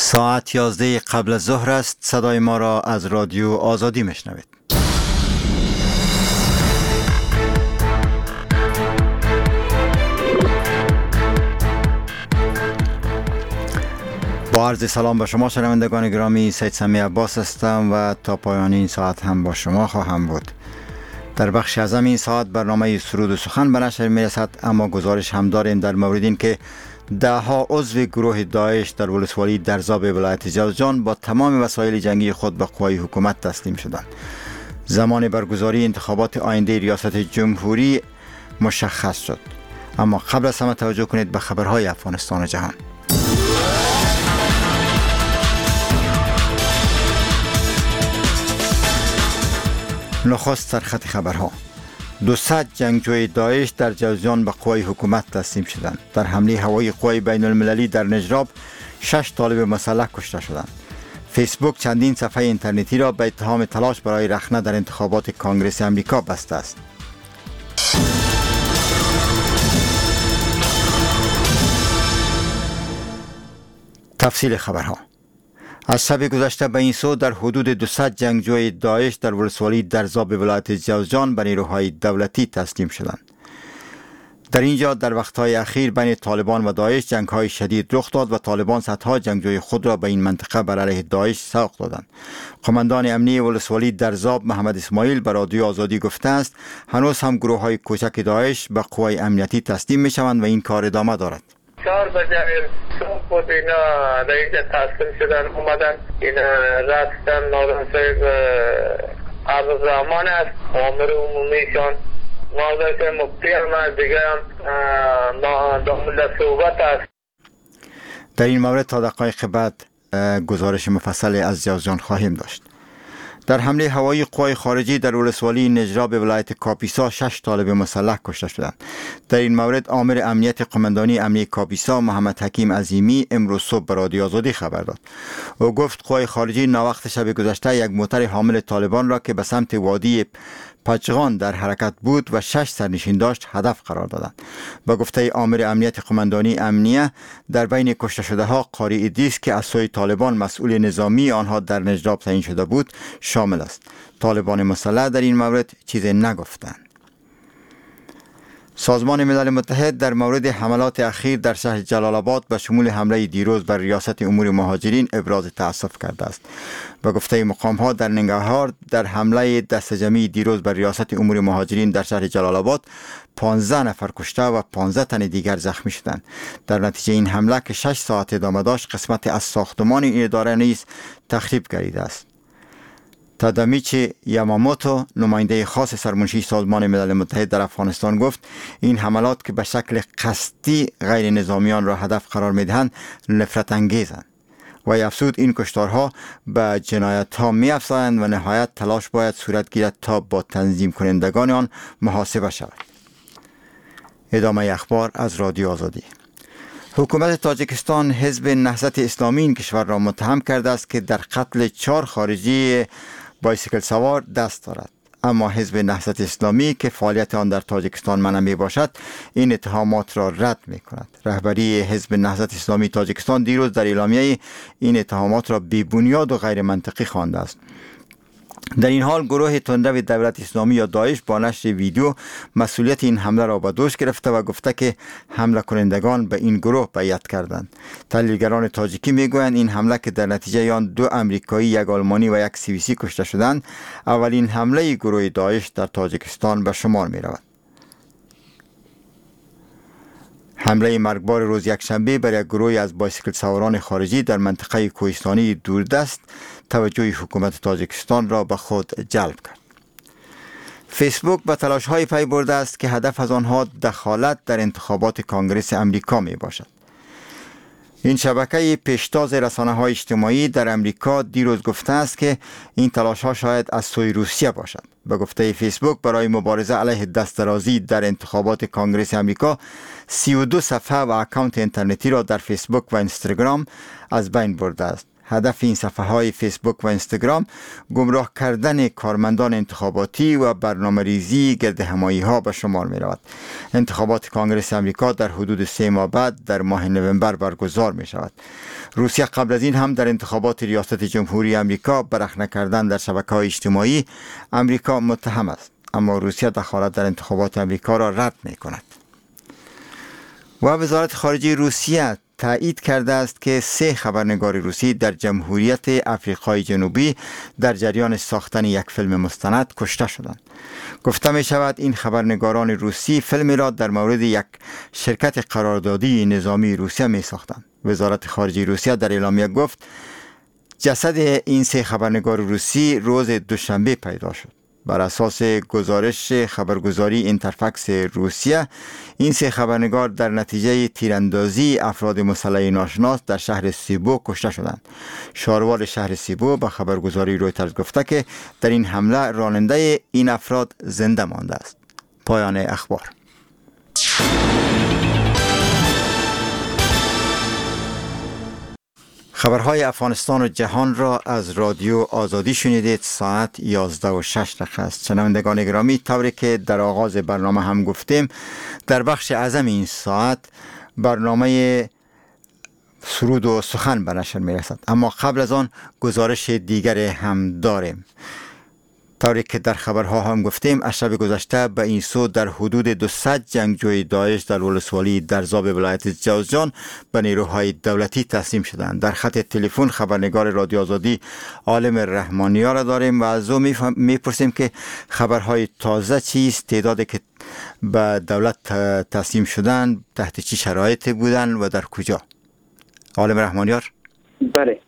ساعت 11 قبل از ظهر است. صدای ما را از رادیو آزادی میشنوید. با عرض سلام به شما شنوندگان گرامی، سید سمی عباس هستم و تا پایان این ساعت هم با شما خواهم بود. در بخش اعظم این ساعت برنامه سرود و سخن به نشر میرسد، اما گزارش هم داریم در مورد این که دهها عضو گروه داعش در ولسوالی درزا به ولایت جوزجان با تمام وسایل جنگی خود به قوای حکومت تسلیم شدند. زمان برگزاری انتخابات آینده ریاست جمهوری مشخص شد. اما قبل از همه توجه کنید به خبرهای افغانستان و جهان. نخست سرخط خبرها. 200 جنگجوی داعش در جوزجان به قوای حکومت تسلیم شدند. در حمله هوایی قوای بین المللی در نجراب 6 طالب مسلح کشته شدند. فیسبوک چندین صفحه اینترنتی را به اتهام تلاش برای رخنه در انتخابات کنگره امریکا بسته است. تفصیل خبرها. از شب گذشته به این سو در حدود 200 جنگجوی داعش در ولسوالی درزا به ولایت جوزجان به نیروهای دولتی تسلیم شدند. در اینجا در وقتهای اخیر بین طالبان و داعش جنگ‌های شدید رخ داد و طالبان صدها جنگجوی خود را به این منطقه بر علیه داعش سوق دادند. قماندان امنی ولسوالی درزا محمد اسماعیل به رادیو آزادی گفته است هنوز هم گروه‌های کوچک داعش به قوای امنیتی تسلیم می‌شوند و این کار ادامه دارد. 4 بجه صبح بود اینا در اینجا تسلیم شدن، اومدن اینا رفتن. ناظر صاحب عبدالرحمن است، آمر عمومیشان. ناظر صاحب مفتی هم از دیگه هم دامل صحبت است. در این مورد تا دقایق بعد گزارش مفصل از جوزجان خواهیم داشت. در حمله هوایی قوای خارجی در ولسوالی نجراب به ولایت کاپیسا 6 طالب مسلح کشته شدند. در این مورد آمر امنیت قماندانی امنی کاپیسا محمد حکیم عظیمی امروز صبح به رادیو آزادی خبر داد. او گفت قوای خارجی ناوقت شب گذشته یک موتر حامل طالبان را که به سمت وادی پچغان در حرکت بود و 6 سرنشین داشت هدف قرار دادند. با گفته آمر امنیت قماندانی امنیه در بین کشته شده ها قاری ادریس که از سوی طالبان مسئول نظامی آنها در نجراب تعیین شده بود شامل است. طالبان مسلح در این مورد چیزی نگفتند. سازمان ملل متحد در مورد حملات اخیر در شهر جلال آباد به شمول حمله دیروز بر ریاست امور مهاجرین ابراز تأسف کرده است. به گفته مقام‌ها در ننگرهار در حمله دست جمعی دیروز بر ریاست امور مهاجرین در شهر جلال آباد 15 نفر کشته و 15 تن دیگر زخمی شدند. در نتیجه این حمله که 6 ساعت ادامه داشت قسمت از ساختمان این اداره نیز تخریب گردیده است. تادامیچی یاماموتو نماینده خاص سرمنشی سازمان ملل متحد در افغانستان گفت این حملات که به شکل قصدی غیر نظامیان را هدف قرار میدهند نفرت انگیزند و افزود این کشتارها به جنایت ها می افزایند و نهایت تلاش باید صورت گیرد تا با تنظیم کنندگان آن محاسبه شود. ادامه اخبار از رادیو آزادی. حکومت تاجیکستان حزب نهضت اسلامی این کشور را متهم کرده است که در قتل 4 خارجی بایسیکل سوار دست دارد. اما حزب نهضت اسلامی که فعالیت آن در تاجیکستان منع می باشد این اتهامات را رد می کند. رهبری حزب نهضت اسلامی تاجیکستان دیروز در اعلامیه این اتهامات را بی بنیاد و غیر منطقی خوانده است. در این حال گروه تندرو دولت اسلامی یا داعش با نشر ویدیو مسئولیت این حمله را به دوش گرفته و گفته که حمله کنندگان به این گروه بیعت کردند. تحلیلگران تاجیکی میگویند این حمله که در نتیجه آن 2 امریکایی، 1 آلمانی و 1 سوئیسی کشته شدند اولین حمله گروه داعش در تاجیکستان به شمار می رود. حمله مرگبار روز یکشنبه بر یک گروه از بایسیکل سواران خارجی در منطقه کوهستانی دوردست توجه حکومت تاجیکستان را به خود جلب کرد. فیسبوک به تلاش‌های پی برده است که هدف از آنها دخالت در انتخابات کنگره امریکا می باشد. این شبکه پیشتاز رسانه‌های اجتماعی در امریکا دیروز گفته است که این تلاش‌ها شاید از سوی روسیه باشد. به گفته فیسبوک برای مبارزه علیه دسترازی در انتخابات کنگره امریکا 32 صفحه و اکانت اینترنتی را در فیسبوک و اینستاگرام از بین برده است. هدف این صفحه های فیسبوک و اینستاگرام گمراه کردن کارمندان انتخاباتی و برنامه ریزی گرد همایی ها به شمار می رود. انتخابات کانگرس امریکا در حدود 3 ماه بعد در ماه نوامبر برگزار می شود. روسیه قبل از این هم در انتخابات ریاست جمهوری امریکا به رخنه کردن در شبکه‌های اجتماعی امریکا متهم است، اما روسیه دخالت در انتخابات امریکا را رد می کند. و وزارت خارجه روسیه تایید کرده است که 3 خبرنگار روسی در جمهوریت آفریقای جنوبی در جریان ساختن یک فیلم مستند کشته شدند. گفته می شود این خبرنگاران روسی فیلمی را در مورد یک شرکت قراردادی نظامی روسیه می ساختند. وزارت خارجه روسیه در اعلامیه گفت جسد این 3 خبرنگار روسی روز دوشنبه پیدا شد. بر اساس گزارش خبرگزاری اینترفکس روسیه، این 3 خبرنگار در نتیجه تیراندازی افراد مسلح ناشناس در شهر سیبو کشته شدند. شاروال شهر سیبو به خبرگزاری رویترز گفته که در این حمله راننده این افراد زنده مانده است. پایان اخبار. خبرهای افغانستان و جهان را از رادیو آزادی شنیدید. ساعت 11:06 است. شنوندگان گرامی، طوری که در آغاز برنامه هم گفتیم، در بخش اعظم این ساعت برنامه سرود و سخن به نشر می رسد، اما قبل از آن گزارش دیگر هم داریم. طوری که در خبرها هم گفتیم، از شب گذشته به این سو در حدود 200 جنگجوی داعش در ولسوالی درزاب ولایت جوزجان به نیروهای دولتی تسلیم شدند. در خط تلفن خبرنگار رادیو آزادی عالم رحمانیار را داریم و از او میپرسیم که خبرهای تازه چیست، تعدادی که به دولت تسلیم شدند تحت چه شرایطی بودند و در کجا؟ عالم رحمانیار. بله،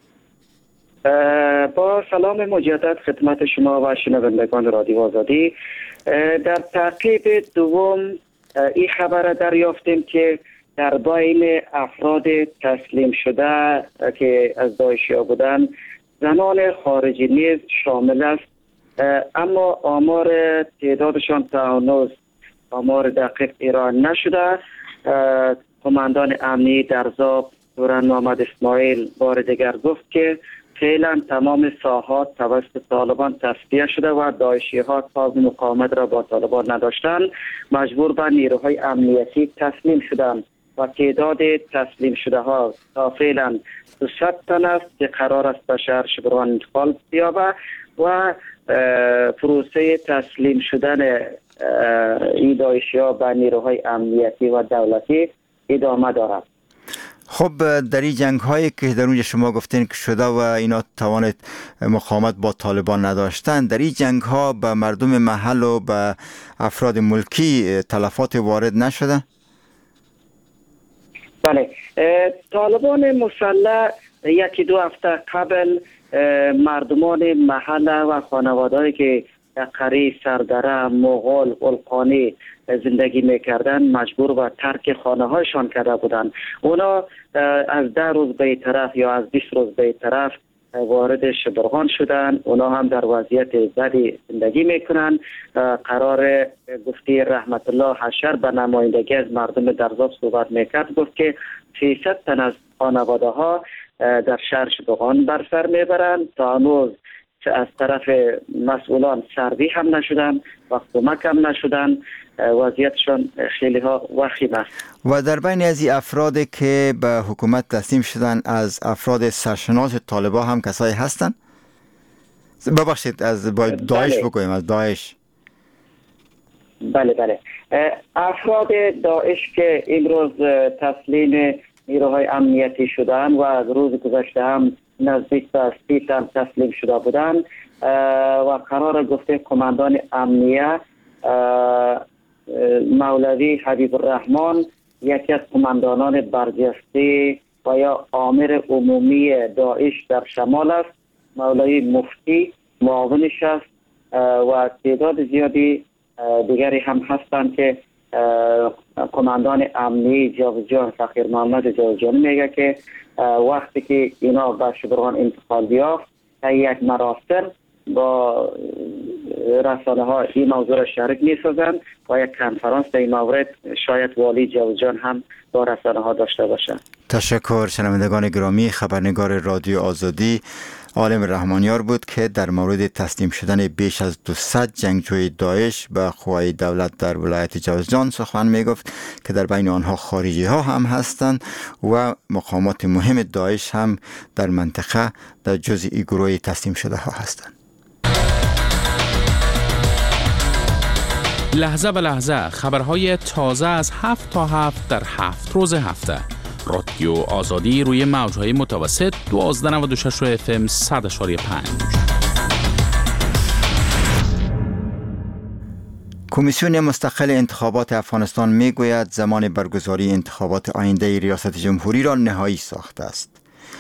با سلام مجدد خدمت شما و شنوندگان رادیو آزادی. در تعقیب دوم این خبر دریافتیم که در بین افراد تسلیم شده که از داعشیا بودن زنان خارجی نیز شامل است، اما آمار تعدادشان تا هنوز آمار دقیق ارائه نشده. قماندان امنی درزاب دوران محمد اسماعیل بار دیگر گفت که فعلا تمام ساحات توسط طالبان تصفیه شده و داعشی ها تاب مقاومت را با طالبان نداشتند، مجبور به نیروهای امنیتی تسلیم شدند و تعداد تسلیم شده ها تا فعلا 200 تن است که قرار است به شهر شبروان انتقال یابد و پروسه تسلیم شدن این داعشی ها به نیروهای امنیتی و دولتی ادامه دارد. خب در این جنگ هایی که در اونجا شما گفتین که شده و اینا توانت مقاومت با طالبان نداشتن، در این جنگ ها به مردم محل و به افراد ملکی تلفات وارد نشده؟ بله، طالبان مسلح 1-2 هفته قبل مردمان محل و خانوادهایی که در قریه سردره، مغول، القانی زندگی میکردن مجبور به ترک خانه هایشان کرده بودند. اونا از 10 روز به طرف یا از 20 روز به طرف وارد شبرغان شدن. اونا هم در وضعیت بدی زندگی میکنن. قرار گفتی رحمت الله حشر به نمایندگی از مردم درزاب صحبت میکرد، گفت که 300 تن از خانواده ها در شهر شبرغان بر سر میبرند. تا هنوز از طرف مسئولان سروی هم نشدن و کمک هم نشدن. وضعیتشان خیلی ها وخیم است. و در بین از این افرادی که به حکومت تسلیم شدن، از افراد سرشناس طالبان هم کسایی هستند؟ ببخشید، از داعش بگویم، از داعش. بله، افراد داعش که امروز تسلیم نیروهای امنیتی شدن و از روز گذشته هم نزدیک به 30 تن تسلیم شده بودند و قرار گفته قماندان امنیه مولوی حبیب الرحمن، یکی از قماندانان برجسته و یا آمر عمومی داعش در شمال است، مولوی مفتی معاونش است و تعداد زیادی دیگری هم هستند که قماندان امنی جوزجان فقیر محمد جوزجان میگه که وقتی که اینا به شبرغان انتقال یافت یک مراسم با رسانه ها این موضوع را شریک می سازند و یک کنفرانس در این مورد شاید والی جوزجان هم با رسانه ها داشته باشند. تشکر. شنوندگان گرامی، خبرنگار رادیو آزادی عالم رحمانیار بود که در مورد تسلیم شدن بیش از 200 جنگجوی داعش به قوای دولت در ولایت جوزجان سخن می گفت که در بین آنها خارجی ها هم هستند و مقامات مهم داعش هم در منطقه در جزء گروه تسلیم شده ها هستند. لحظه به لحظه خبرهای تازه از 7 تا 7 در 7 روز هفته. رادیو آزادی روی موجهای متوسط 1296 FM 100.5. کمیسیون مستقل انتخابات افغانستان می گوید زمان برگزاری انتخابات آینده ریاست جمهوری را نهایی ساخته است.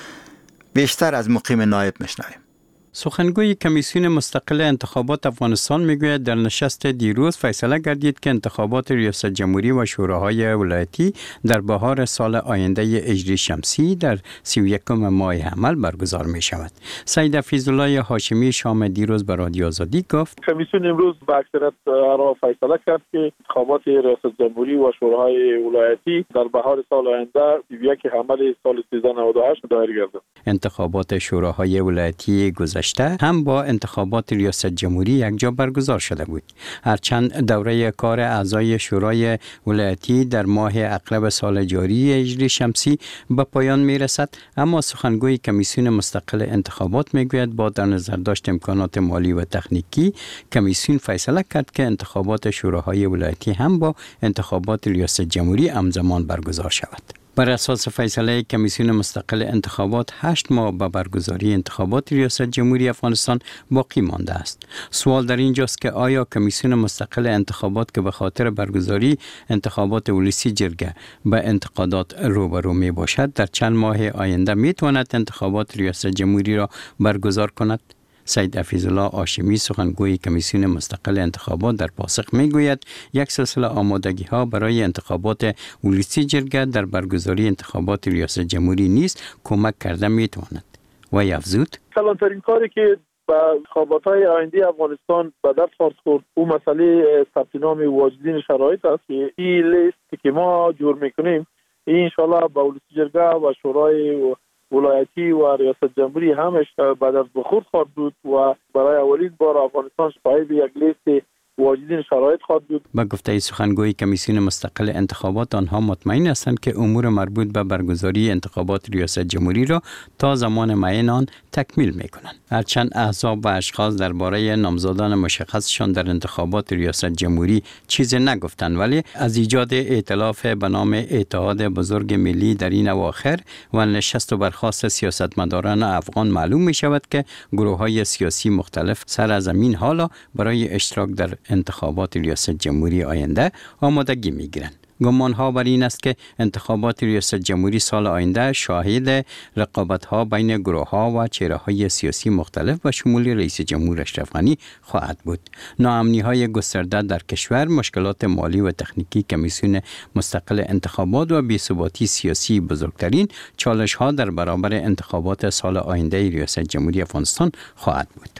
بیشتر از مقیم نایب میشنویم. سخنگوی کمیسیون مستقل انتخابات افغانستان میگوید در نشست دیروز فیصله گردید که انتخابات ریاست جمهوری و شوراهای ولایتی در بهار سال آینده هجری شمسی در 31 ماه حمل برگزار می شود. سید حفیظالله هاشمی شام دیروز به رادیو آزادی گفت کمیسیون امروز به اکثریت را فیصله کرد که انتخابات ریاست جمهوری و شوراهای ولایتی در بهار سال آینده 31 حمل سال 1398 دایر گردد. انتخابات شوراهای ولایتی گذشته هم با انتخابات ریاست جمهوری یکجا برگزار شده بود. هرچند دوره کار اعضای شورای ولایتی در ماه اغلب سال جاری هجری شمسی به پایان می رسد، اما سخنگوی کمیسیون مستقل انتخابات می گوید با در نظر داشت امکانات مالی و تکنیکی کمیسیون فیصله کرد که انتخابات شوراهای ولایتی هم با انتخابات ریاست جمهوری همزمان برگزار شود. بر اساس فیصله کمیسیون مستقل انتخابات 8 ماه به برگزاری انتخابات ریاست جمهوری افغانستان باقی مانده است. سوال در اینجاست که آیا کمیسیون مستقل انتخابات که به خاطر برگزاری انتخابات ولسی جرگه به انتقادات روبرو می باشد در چند ماه آینده می تواند انتخابات ریاست جمهوری را برگزار کند؟ سید حفیظالله هاشمی سخنگوی کمیسیون مستقل انتخابات در پاسخ میگوید یک سلسله آمادگی ها برای انتخابات ولسی جرگه در برگزاری انتخابات ریاست جمهوری نیز کمک کرده میتواند. و افزود کلانترین کاری که با انتخابات‌های آینده افغانستان به دست خورد او مسئله ثبت نام واجدین شرایط است که این لیست که ما جور میکنیم این انشالله با ولسی جرگه و شورای ولایتی و ریاست جمهوری همش بعد از بخورد خواهد بود و برای اولین بار افغانستان صاحب یک لیست واجدین شرایط خواهد بود. با گفته سخنگوی کمیسیون مستقل انتخابات آنها مطمئن هستند که امور مربوط به برگزاری انتخابات ریاست جمهوری را تا زمان معین آن تکمیل میکنند. هرچند احزاب و اشخاص درباره نامزدان مشخصشان در انتخابات ریاست جمهوری چیزی نگفتند، ولی از ایجاد ائتلاف به نام اتحاد بزرگ ملی در این اواخر و نشست و برخاست سیاستمداران افغان معلوم می شود که گروه‌های سیاسی مختلف سر از این حالا برای اشتراک در انتخابات ریاست جمهوری آینده آمادگی می‌گیرند. گمان‌ها بر این است که انتخابات ریاست جمهوری سال آینده شاهد رقابت‌ها بین گروه‌ها و چهره‌های سیاسی مختلف و شمول رئیس جمهور اشرف غنی خواهد بود. ناامنی‌های گسترده در کشور، مشکلات مالی و تکنیکی کمیسیون مستقل انتخابات و بی‌ثباتی سیاسی بزرگترین چالش‌ها در برابر انتخابات سال آینده ریاست جمهوری افغانستان خواهد بود.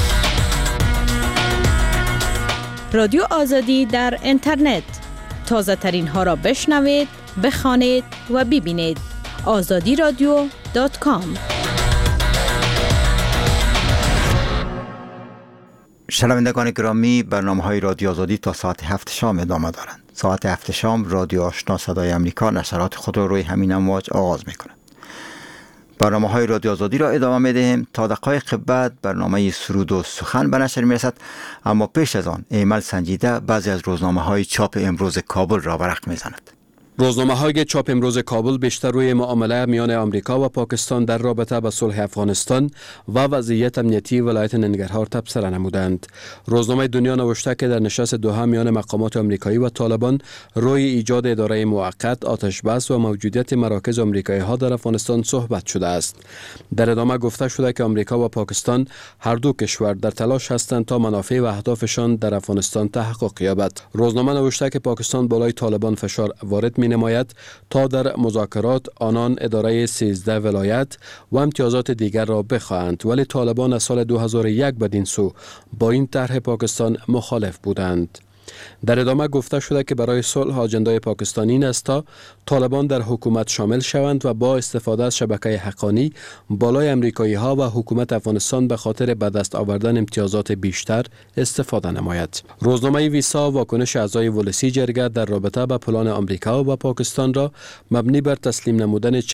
رادیو آزادی در اینترنت، تازه ترین ها را بشنوید، بخوانید و ببینید. azadiradio.com. شنوندگان گرامی، برنامه‌های رادیو آزادی تا ساعت 7 شام ادامه دارند. ساعت 7 شام رادیو آشنا صدای امریکا نشرات خود را روی همین امواج آغاز می‌کند. برنامه‌های رادیو آزادی را ادامه می‌دهیم. تا دقایق بعد برنامه سرود و سخن به نشر می‌رسد، اما پیش از آن ایمل سنجیده بعضی از روزنامه‌های چاپ امروز کابل را ورق می‌زند. روزنامه‌های چاپ امروز کابل بیشتر روی معامله میان آمریکا و پاکستان در رابطه با صلح افغانستان و وضعیت امنیتی ولایت ننگرهار تبصره نمودند. روزنامه دنیا نوشته که در نشست دوحه میان مقامات آمریکایی و طالبان روی ایجاد اداره موقت، آتش بس و موجودیت مراکز آمریکایی‌ها در افغانستان صحبت شده است. در ادامه گفته شده که آمریکا و پاکستان هر دو کشور در تلاش هستند تا منافع و اهدافشان در افغانستان تحقق یابد. روزنامه نوشته که پاکستان بالای طالبان فشار وارد می نماید تا در مذاکرات آنان اداره 13 ولایت و امتیازات دیگر را بخواهند، ولی طالبان از سال 2001 بدین سو با این طرح پاکستان مخالف بودند. در ادامه گفته شده که برای صلح آجندای پاکستانی این است تا طالبان در حکومت شامل شوند و با استفاده از شبکه حقانی بالای امریکایی ها و حکومت افغانستان به خاطر به دست آوردن امتیازات بیشتر استفاده نماید. روزنامه ویسا واکنش اعضای ولسی جرگه در رابطه با پلان آمریکا و پاکستان را مبنی بر تسلیم نمودن